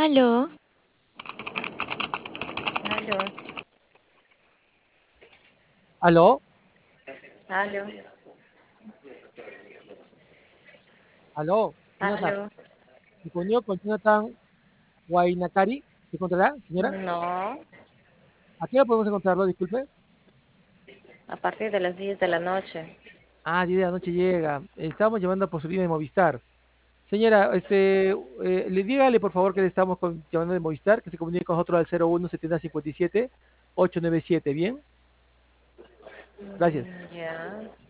Aló, Aló, ¿Aló? aló, ¿Aló? Jonathan, aló. ¿se comunió con Jonathan Guainacari? ¿Se encontrará, señora? No, ¿A qué hora podemos encontrarlo? Disculpe. a partir de las 10 de la noche. Ah, 10 de la noche llega. Estamos llamando por su línea de Movistar. Señora, dígale por favor que le estamos llamando de Movistar, que se comunique con nosotros al 01 70 57 897. ¿Bien? Gracias. Ya.